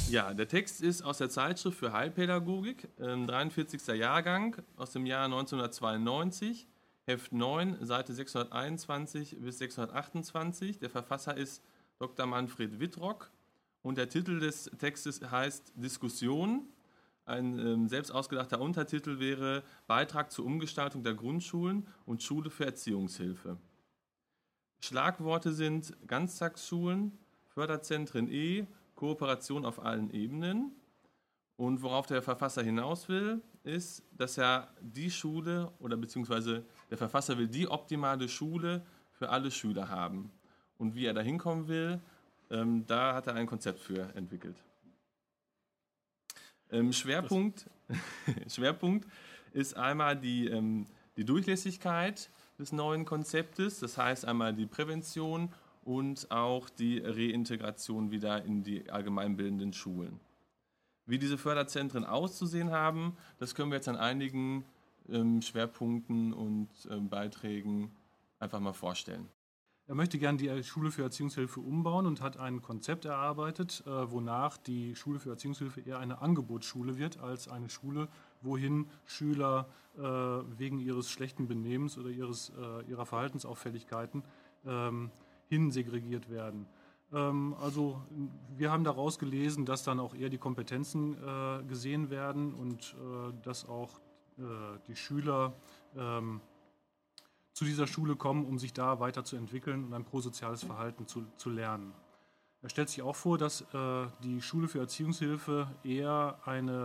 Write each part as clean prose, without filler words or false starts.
Ja, der Text ist aus der Zeitschrift für Heilpädagogik, 43. Jahrgang aus dem Jahr 1992, Heft 9, Seite 621 bis 628. Der Verfasser ist Dr. Manfred Wittrock und der Titel des Textes heißt Diskussion. Ein selbst ausgedachter Untertitel wäre Beitrag zur Umgestaltung der Grundschulen und Schule für Erziehungshilfe. Schlagworte sind Ganztagsschulen, Förderzentren Kooperation auf allen Ebenen. Und worauf der Verfasser hinaus will, ist, dass er die Schule oder beziehungsweise der Verfasser will die optimale Schule für alle Schüler haben. Und wie er da hinkommen will, da hat er ein Konzept für entwickelt. Schwerpunkt ist einmal die Durchlässigkeit des neuen Konzeptes, das heißt einmal die Prävention und auch die Reintegration wieder in die allgemeinbildenden Schulen. Wie diese Förderzentren auszusehen haben, das können wir jetzt an einigen Schwerpunkten und Beiträgen einfach mal vorstellen. Er möchte gerne die Schule für Erziehungshilfe umbauen und hat ein Konzept erarbeitet, wonach die Schule für Erziehungshilfe eher eine Angebotsschule wird als eine Schule, wohin Schüler wegen ihres schlechten Benehmens oder ihrer Verhaltensauffälligkeiten hin segregiert werden. Also wir haben daraus gelesen, dass dann auch eher die Kompetenzen gesehen werden und dass auch die Schüler zu dieser Schule kommen, um sich da weiterzuentwickeln und ein prosoziales Verhalten zu lernen. Er stellt sich auch vor, dass die Schule für Erziehungshilfe eher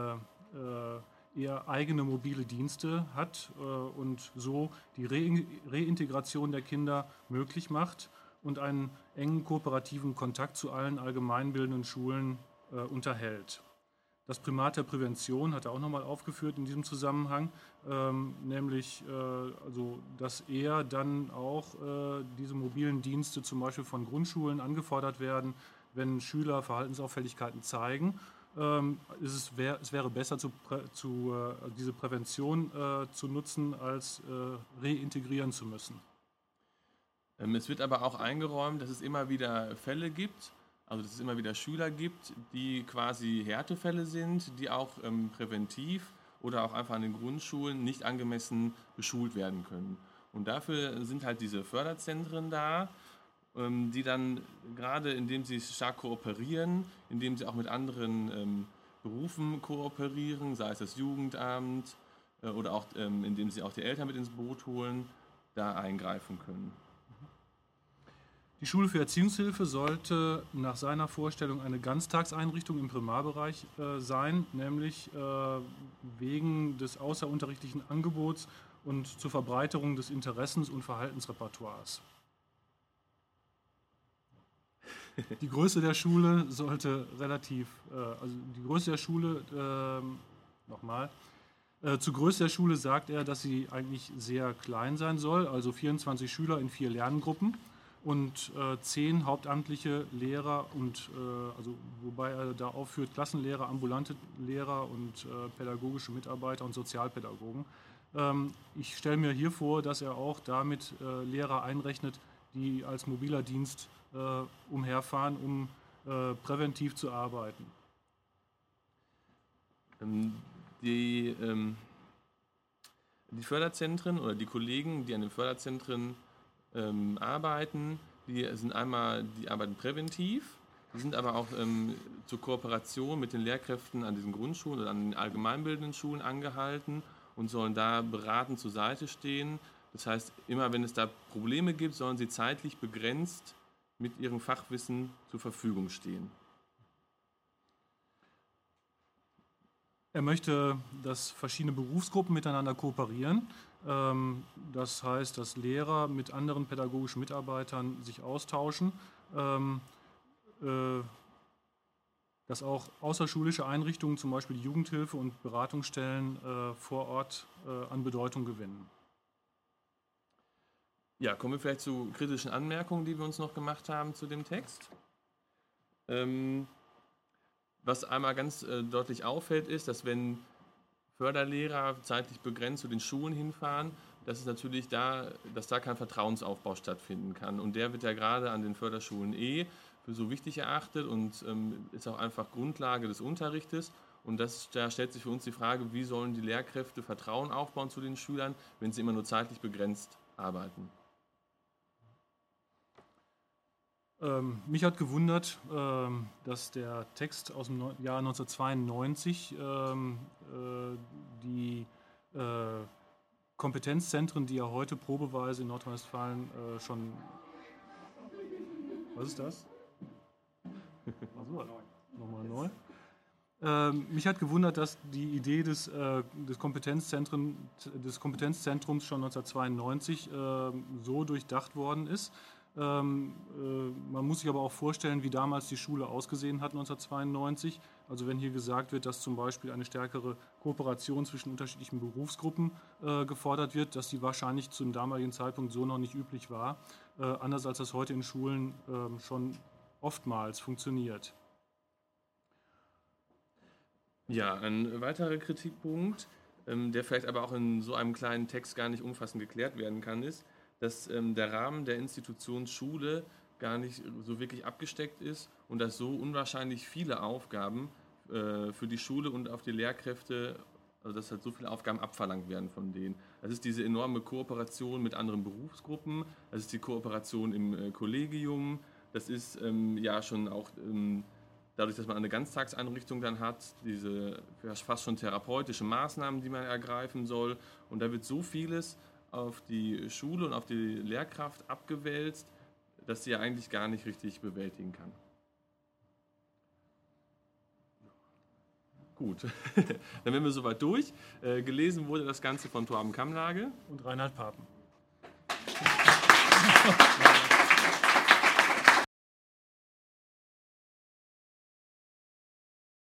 eigene mobile Dienste hat und so die Reintegration der Kinder möglich macht und einen engen kooperativen Kontakt zu allen allgemeinbildenden Schulen unterhält. Das Primat der Prävention hat er auch nochmal aufgeführt in diesem Zusammenhang, nämlich dass eher dann auch diese mobilen Dienste zum Beispiel von Grundschulen angefordert werden, wenn Schüler Verhaltensauffälligkeiten zeigen. Es wäre besser, diese Prävention zu nutzen, als reintegrieren zu müssen. Es wird aber auch eingeräumt, dass es immer wieder Fälle gibt, also dass es immer wieder Schüler gibt, die quasi Härtefälle sind, die auch präventiv oder auch einfach an den Grundschulen nicht angemessen beschult werden können. Und dafür sind halt diese Förderzentren da, die dann gerade indem sie stark kooperieren, indem sie auch mit anderen Berufen kooperieren, sei es das Jugendamt oder auch indem sie auch die Eltern mit ins Boot holen, da eingreifen können. Die Schule für Erziehungshilfe sollte nach seiner Vorstellung eine Ganztagseinrichtung im Primarbereich sein, nämlich wegen des außerunterrichtlichen Angebots und zur Verbreiterung des Interessens- und Verhaltensrepertoires. Die Größe der Schule sollte zur Größe der Schule sagt er, dass sie eigentlich sehr klein sein soll, also 24 Schüler in 4 Lerngruppen. Und 10 hauptamtliche Lehrer wobei er da aufführt Klassenlehrer, ambulante Lehrer und pädagogische Mitarbeiter und Sozialpädagogen. Ich stelle mir hier vor, dass er auch damit Lehrer einrechnet, die als mobiler Dienst umherfahren, um präventiv zu arbeiten. Die Förderzentren oder die Kollegen, die an den Förderzentren arbeiten, die arbeiten präventiv, die sind aber auch zur Kooperation mit den Lehrkräften an diesen Grundschulen oder an den allgemeinbildenden Schulen angehalten und sollen da beratend zur Seite stehen. Das heißt, immer wenn es da Probleme gibt, sollen sie zeitlich begrenzt mit ihrem Fachwissen zur Verfügung stehen. Er möchte, dass verschiedene Berufsgruppen miteinander kooperieren. Das heißt, dass Lehrer mit anderen pädagogischen Mitarbeitern sich austauschen, dass auch außerschulische Einrichtungen, zum Beispiel die Jugendhilfe und Beratungsstellen vor Ort an Bedeutung gewinnen. Ja, kommen wir vielleicht zu kritischen Anmerkungen, die wir uns noch gemacht haben zu dem Text. Was einmal ganz deutlich auffällt, ist, dass wenn Förderlehrer zeitlich begrenzt zu den Schulen hinfahren, dass da kein Vertrauensaufbau stattfinden kann. Und der wird ja gerade an den Förderschulen für so wichtig erachtet und ist auch einfach Grundlage des Unterrichtes. Und da stellt sich für uns die Frage, wie sollen die Lehrkräfte Vertrauen aufbauen zu den Schülern, wenn sie immer nur zeitlich begrenzt arbeiten. Mich hat gewundert, dass der Text aus dem Jahr 1992 die Kompetenzzentren, die ja heute probeweise in Nordrhein-Westfalen schon... Was ist das? Nochmal neu. Mich hat gewundert, dass die Idee des Kompetenzzentrums schon 1992 so durchdacht worden ist. Man muss sich aber auch vorstellen, wie damals die Schule ausgesehen hat 1992. Also wenn hier gesagt wird, dass zum Beispiel eine stärkere Kooperation zwischen unterschiedlichen Berufsgruppen gefordert wird, dass die wahrscheinlich zum damaligen Zeitpunkt so noch nicht üblich war, anders als das heute in Schulen schon oftmals funktioniert. Ja, ein weiterer Kritikpunkt, der vielleicht aber auch in so einem kleinen Text gar nicht umfassend geklärt werden kann, ist, dass der Rahmen der Institution Schule gar nicht so wirklich abgesteckt ist und dass so unwahrscheinlich viele Aufgaben für die Schule und auf die Lehrkräfte, also dass halt so viele Aufgaben abverlangt werden von denen. Das ist diese enorme Kooperation mit anderen Berufsgruppen, das ist die Kooperation im Kollegium, das ist ja schon auch... dadurch, dass man eine Ganztagseinrichtung dann hat, diese fast schon therapeutische Maßnahmen, die man ergreifen soll. Und da wird so vieles auf die Schule und auf die Lehrkraft abgewälzt, dass sie ja eigentlich gar nicht richtig bewältigen kann. Gut, dann wären wir soweit durch. Gelesen wurde das Ganze von Torben Kamlage und Reinhard Papen.